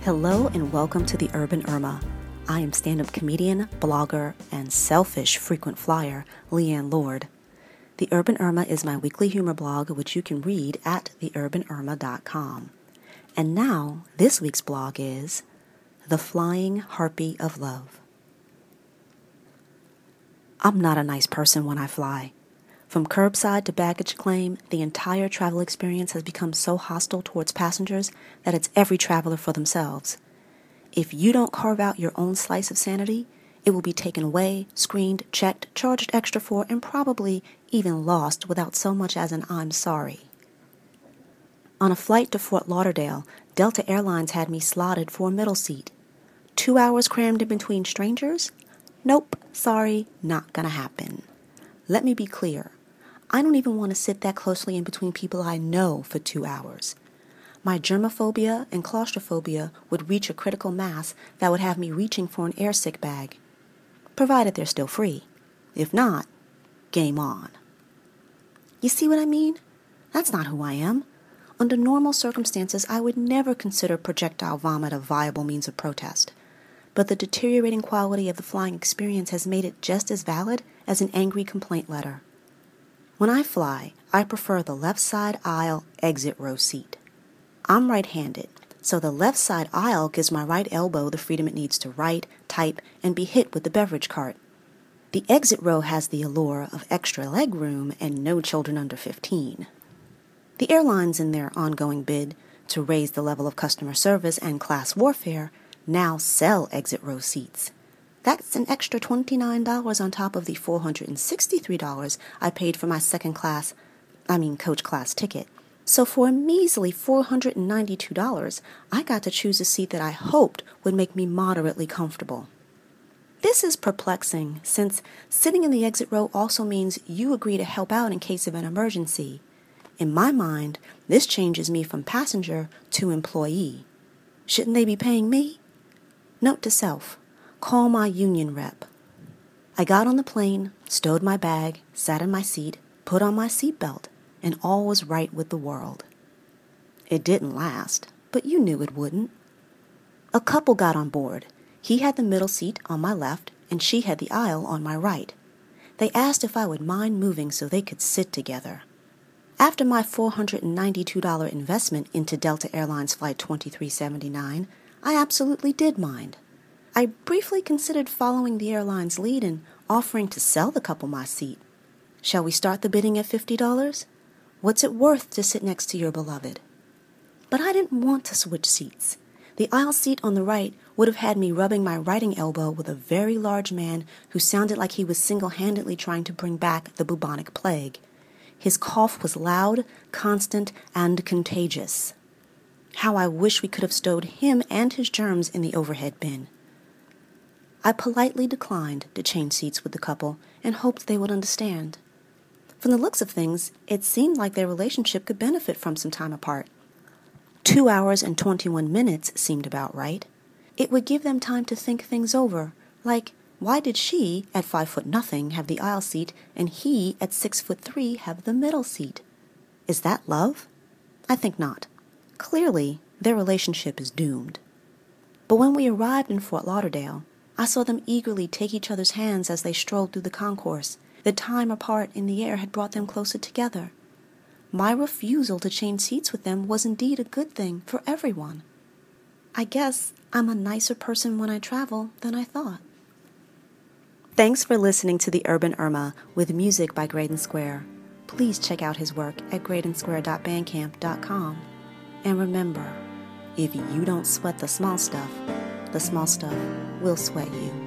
Hello and welcome to the Urban Irma. I am stand-up comedian, blogger, and selfish frequent flyer, Leanne Lord. The Urban Irma is my weekly humor blog, which you can read at theurbanirma.com. And now, this week's blog is The Flying Harpy of Love. I'm not a nice person when I fly. From curbside to baggage claim, the entire travel experience has become so hostile towards passengers that it's every traveler for themselves. If you don't carve out your own slice of sanity, it will be taken away, screened, checked, charged extra for, and probably even lost without so much as an I'm sorry. On a flight to Fort Lauderdale, Delta Airlines had me slotted for a middle seat. 2 hours crammed in between strangers? Nope, sorry, not gonna happen. Let me be clear. I don't even want to sit that closely in between people I know for 2 hours. My germophobia and claustrophobia would reach a critical mass that would have me reaching for an airsick bag. Provided they're still free. If not, game on. You see what I mean? That's not who I am. Under normal circumstances, I would never consider projectile vomit a viable means of protest. But the deteriorating quality of the flying experience has made it just as valid as an angry complaint letter. When I fly, I prefer the left side aisle exit row seat. I'm right-handed, so the left side aisle gives my right elbow the freedom it needs to write, type, and be hit with the beverage cart. The exit row has the allure of extra leg room and no children under 15. The airlines, in their ongoing bid to raise the level of customer service and class warfare, now sell exit row seats. That's an extra $29 on top of the $463 I paid for my coach class ticket. So for a measly $492, I got to choose a seat that I hoped would make me moderately comfortable. This is perplexing, since sitting in the exit row also means you agree to help out in case of an emergency. In my mind, this changes me from passenger to employee. Shouldn't they be paying me? Note to self. Call my union rep. I got on the plane, stowed my bag, sat in my seat, put on my seatbelt, and all was right with the world. It didn't last, but you knew it wouldn't. A couple got on board. He had the middle seat on my left, and she had the aisle on my right. They asked if I would mind moving so they could sit together. After my $492 investment into Delta Airlines Flight 2379, I absolutely did mind. I briefly considered following the airline's lead and offering to sell the couple my seat. Shall we start the bidding at $50? What's it worth to sit next to your beloved? But I didn't want to switch seats. The aisle seat on the right would have had me rubbing my writing elbow with a very large man who sounded like he was single-handedly trying to bring back the bubonic plague. His cough was loud, constant, and contagious. How I wish we could have stowed him and his germs in the overhead bin. I politely declined to change seats with the couple and hoped they would understand. From the looks of things, it seemed like their relationship could benefit from some time apart. 2 hours and 21 minutes seemed about right. It would give them time to think things over, like, why did she, at 5'0" have the aisle seat, and he, at 6'3", have the middle seat? Is that love? I think not. Clearly, their relationship is doomed. But when we arrived in Fort Lauderdale, I saw them eagerly take each other's hands as they strolled through the concourse. The time apart in the air had brought them closer together. My refusal to change seats with them was indeed a good thing for everyone. I guess I'm a nicer person when I travel than I thought. Thanks for listening to The Urban Irma with music by Graydon Square. Please check out his work at graydonsquare.bandcamp.com. And remember, if you don't sweat the small stuff will sweat you.